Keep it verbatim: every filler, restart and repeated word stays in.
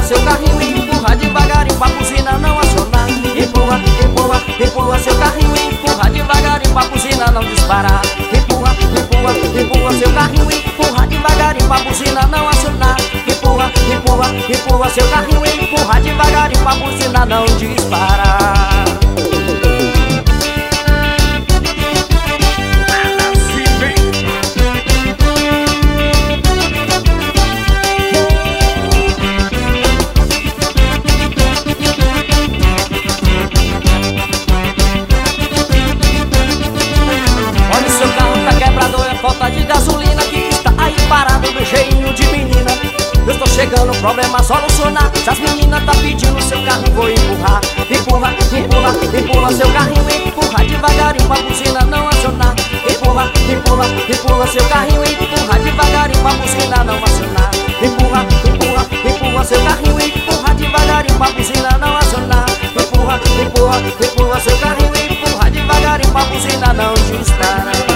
seu carrinho e empurra devagarinho pra buzina não acionar. Empurra, empurra, empurra seu carrinho e empurra devagarinho pra buzina não disparar. Empurra, empurra, empurra seu carrinho e empurra devagarinho pra buzina não acionar. Empurra, empurra, empurra seu carrinho e empurra devagarinho pra buzina não disparar. Falta de gasolina que está aí parado do jeitinho de menina. Eu estou chegando, problema solucionar. Se as meninas tá pedindo seu carro, vou empurrar. Empurra, empurra, empurra seu carrinho e empurra devagarinho pra buzina não acionar. Empurra, empurra, empurra seu carrinho e empurra devagarinho pra buzina não acionar. Empurra, empurra, empurra seu carrinho e empurra devagarinho pra buzina não acionar. Empurra, empurra, empurra seu carrinho e empurra devagarinho pra buzina não disparar.